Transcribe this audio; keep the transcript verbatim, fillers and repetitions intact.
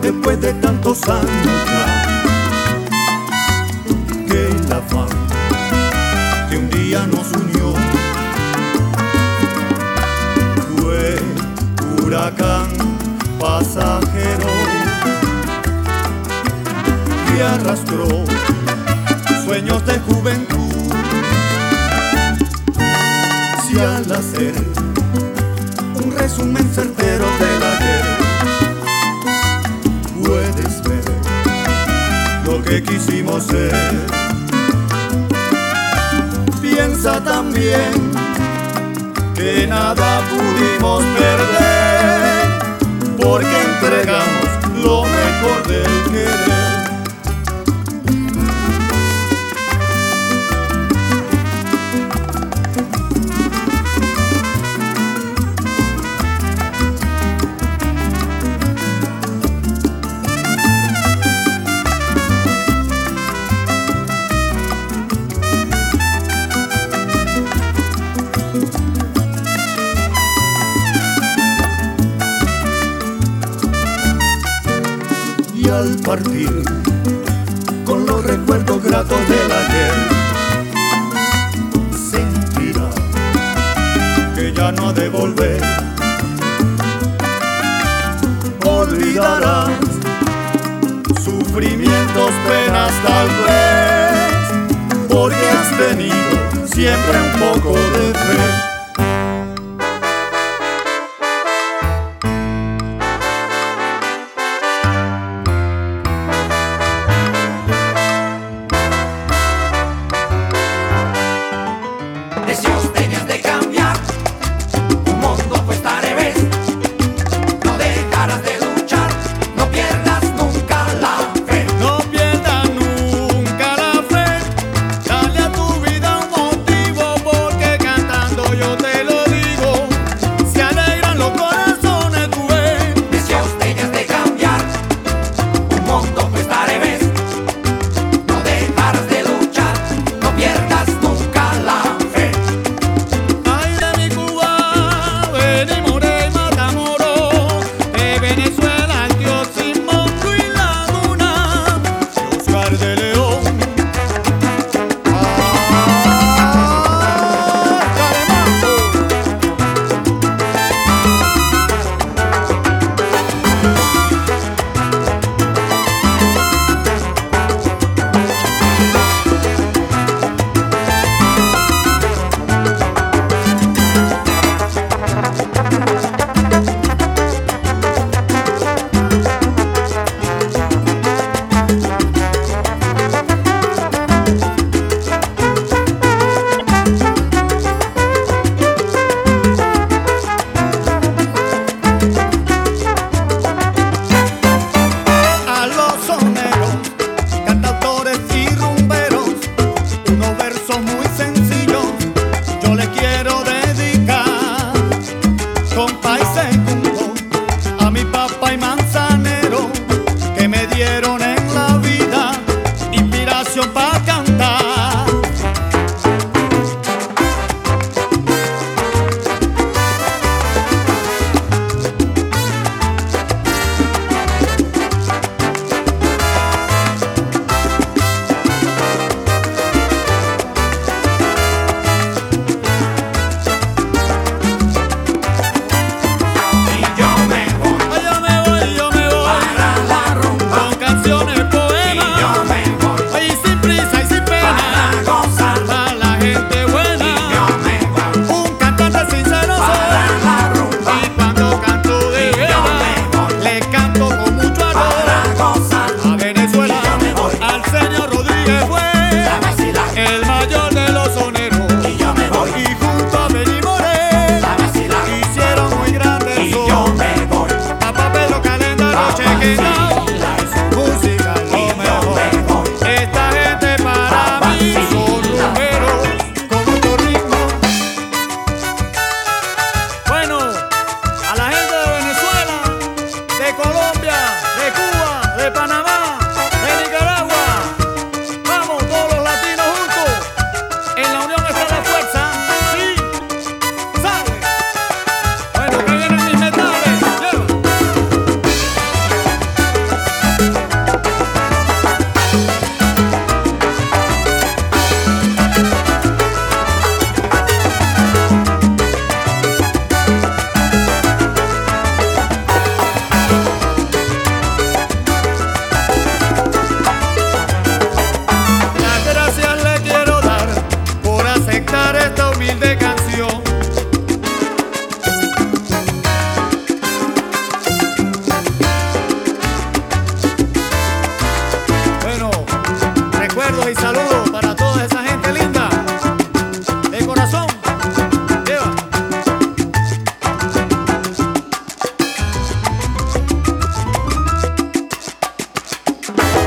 después de tantos años ya, que la fama que un día nos unió fue huracán pasajero que arrastró sueños de juventud. Si al hacer un resumen certero del ayer puedes ver lo que quisimos ser, piensa también que nada pudimos perder, porque entregamos lo mejor del querer. Y al partir con los recuerdos gratos del ayer, sentirá que ya no ha de volver. Olvidarás sufrimientos, penas tal vez, porque has tenido siempre un poco de fe. Deseos tenías de cambiar, un mundo cuesta revés. No dejarás de luchar, no pierdas nunca la fe. No pierdas nunca la fe, dale a tu vida un motivo, porque cantando yo te lo digo, se alegran los corazones, tú ves. Deseos tenías de cambiar, un mundo cuesta revés. No dejarás de luchar, no pierdas nunca la fe. Ay de mi Cuba, venimos de Matamoros, de Venezuela, Antioquia, Monto y Laguna, de Oscar de León. A los soneros, cantautores y rumberos, unos versos muy sencillos yo les quiero dedicar. Compa y segundo, a mi papá y manzanero, que me dieron en la vida inspiración para cantar. Y yo me voy Ay, yo me voy, yo me voy, para la rumba. con canciones, Y yo poemas, me voy ay, sin prisa y sin para pena, gozar. para la gente Y buena. yo me voy Un cantante sincero para soy, la rumba. y cuando canto de Y yo guerra, me voy le canto con mucho para amor gozar. a Venezuela, Y yo me voy al señor Rodríguez a fue vacilar. el mayor de los soneros, Y yo me voy y junto a Benny Moré a vacilar. hicieron muy grandes Y yo son. me voy Papá Pedro Calenda, a Roche Quendao, vacilar. música es Y lo yo mejor. me voy Esta gente para a mí son vacilar. rumberos con mucho ritmo. Bueno, a la gente de Venezuela, de Colombia, de Cuba, de Panamá, de Nicaragua, vamos todos los latinos juntos. En la unión está la fuerza, sí, ¿sabe? Bueno, que vienen mis metales, lleva. Thank